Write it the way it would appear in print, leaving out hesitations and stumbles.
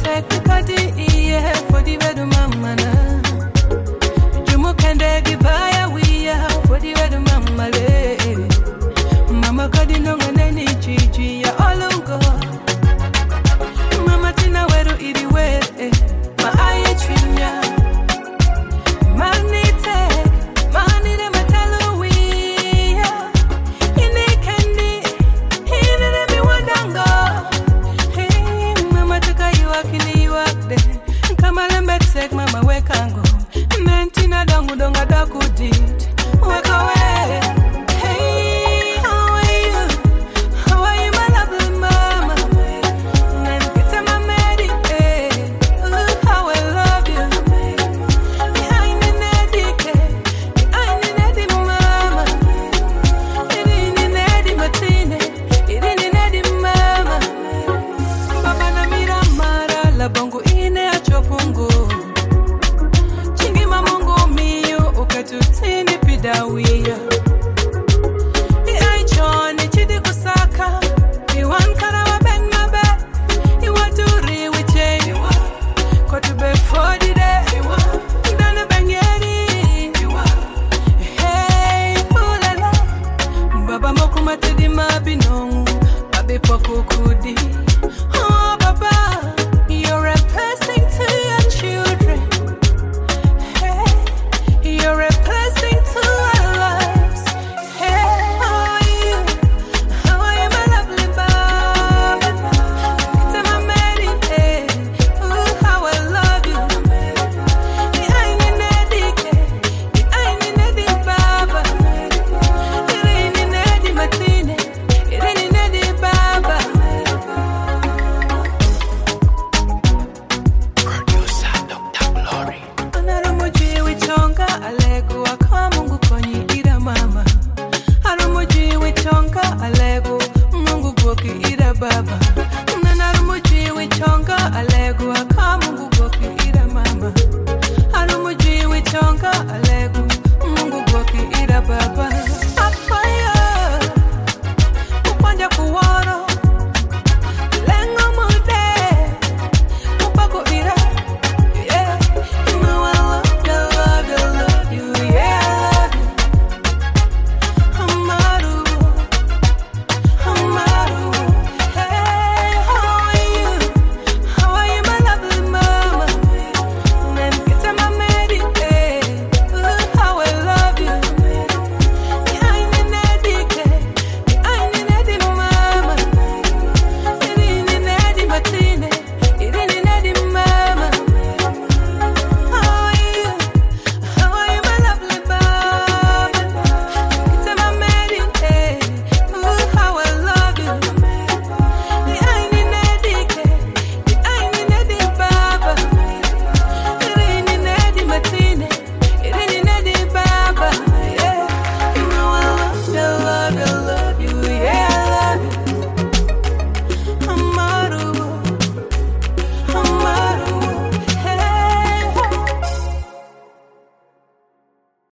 check the party, yeah, for the wedu mama na. Jumu kende gibaya wiya for the wedu mama le. Mama kadi nonga neni chichi ya olungo. Mama tina wedu idi we, ma aye chinya. Mani tek, mani de matalo wiya. Ine kendi, ine de mi wadango. Hey, mama tuka yuwakili yuwakde. Kama lembe tek mama wekango. Mentina dongu donga doku dit. Weka we. Hey, how are you? How are you, my lovely mama? Nanikita mamedi, eh. How I love you. Behind the nedike, behind the nedi mama. Ini nedi matine, ini nedi mama. Baba na mira mara la bongo ine achopungu. Chingi mamungu miyo ukatutini pidawia. I choni chidi kusaka. Iwan karawa beng mabe. Iwa duri wiche. Kwa tube for the day. Dana bengeri. Hey, ulala. Baba moku matedi mabinongu. Babi poku kudi. Oh, Baba, you're a blessing to your children. Hey, you're a blessing to our lives. Hey, how are you? How are you, my lovely Baba? It's my Mary, hey. Ooh, how I love you. Behind the nedike, behind the nedi Baba. Irini nedi matine, irini nedi Baba. Producer Dr. Glory. Anarumuji wichonga alego akawa Mungu konyi ira mama. Arumuji wichonga alego Mungu goki ira baba. Anarumuji wichonga alego